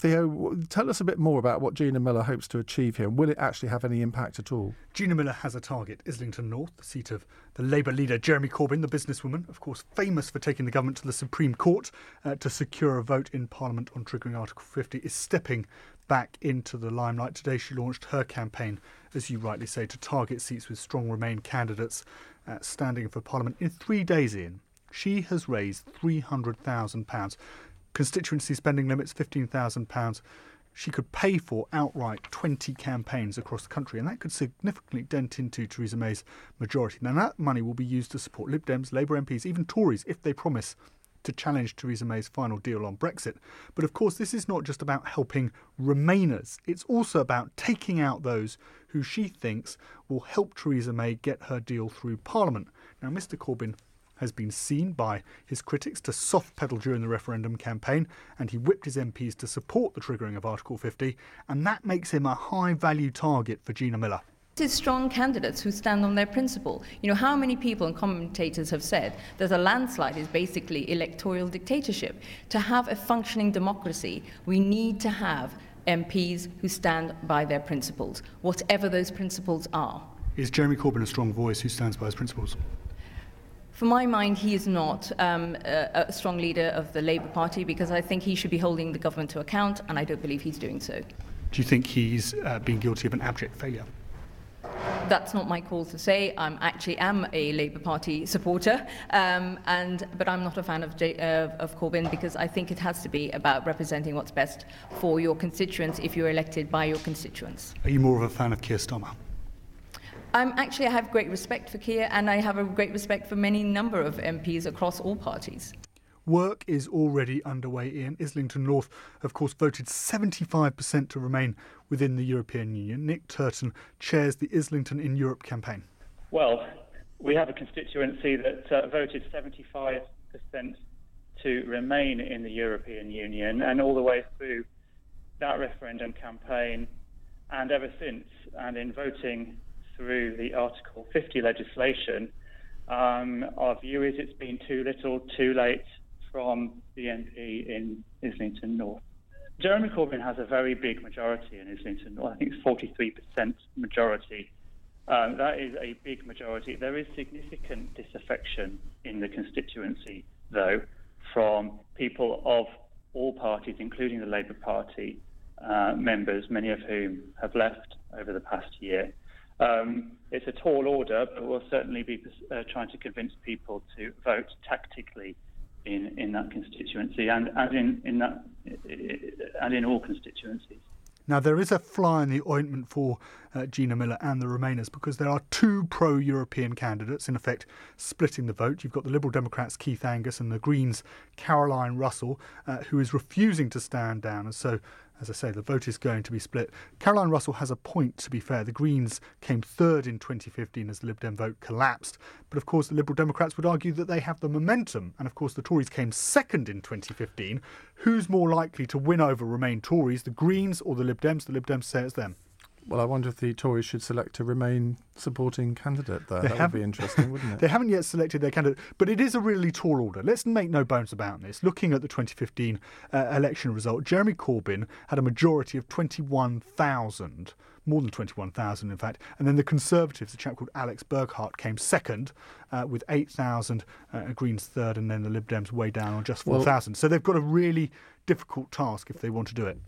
Theo, tell us a bit more about what Gina Miller hopes to achieve here. Will it actually have any impact at all? Gina Miller has a target, Islington North, the seat of the Labour leader Jeremy Corbyn, the businesswoman, of course famous for taking the government to the Supreme Court to secure a vote in Parliament on triggering Article 50, is stepping back into the limelight. Today she launched her campaign, as you rightly say, to target seats with strong Remain candidates standing for Parliament. In 3 days, Ian, she has raised £300,000. Constituency spending limits, £15,000. She could pay for outright 20 campaigns across the country, and that could significantly dent into Theresa May's majority. Now, that money will be used to support Lib Dems, Labour MPs, even Tories, if they promise to challenge Theresa May's final deal on Brexit. But of course, this is not just about helping Remainers. It's also about taking out those who she thinks will help Theresa May get her deal through Parliament. Now, Mr Corbyn has been seen by his critics to soft pedal during the referendum campaign, and he whipped his MPs to support the triggering of Article 50, and that makes him a high-value target for Gina Miller. It is strong candidates who stand on their principle. You know, how many people and commentators have said that a landslide is basically electoral dictatorship? To have a functioning democracy, we need to have MPs who stand by their principles, whatever those principles are. Is Jeremy Corbyn a strong voice who stands by his principles? For my mind, he is not a strong leader of the Labour Party, because I think he should be holding the government to account, and I don't believe he's doing so. Do you think he's been guilty of an abject failure? That's not my call to say. I actually am a Labour Party supporter, but I'm not a fan of Corbyn, because I think it has to be about representing what's best for your constituents if you're elected by your constituents. Are you more of a fan of Keir Starmer? I have great respect for Keir, and I have a great respect for many number of MPs across all parties. Work is already underway in Islington North. Of course, voted 75% to remain within the European Union. Nick Turton chairs the Islington in Europe campaign. Well, we have a constituency that voted 75% to remain in the European Union, and all the way through that referendum campaign and ever since, and in voting through the Article 50 legislation, our view is it's been too little, too late from the MP in Islington North. Jeremy Corbyn has a very big majority in Islington North. I think it's 43% majority. That is a big majority. There is significant disaffection in the constituency, though, from people of all parties, including the Labour Party members, many of whom have left over the past year. It's a tall order, but we'll certainly be trying to convince people to vote tactically in that constituency and in all constituencies. Now, there is a fly in the ointment for Gina Miller and the Remainers, because there are two pro-European candidates, in effect, splitting the vote. You've got the Liberal Democrats' Keith Angus and the Greens' Caroline Russell, who is refusing to stand down. And so, as I say, the vote is going to be split. Caroline Russell has a point, to be fair. The Greens came third in 2015 as the Lib Dem vote collapsed. But, of course, the Liberal Democrats would argue that they have the momentum. And, of course, the Tories came second in 2015. Who's more likely to win over Remain Tories, the Greens or the Lib Dems? The Lib Dems say it's them. Well, I wonder if the Tories should select a Remain supporting candidate there. That would be interesting, wouldn't it? They haven't yet selected their candidate, but it is a really tall order. Let's make no bones about this. Looking at the 2015 election result, Jeremy Corbyn had a majority of 21,000, more than 21,000 in fact, and then the Conservatives, a chap called Alex Burghart, came second with 8,000, Greens third, and then the Lib Dems way down on just 4,000. So they've got a really difficult task if they want to do it.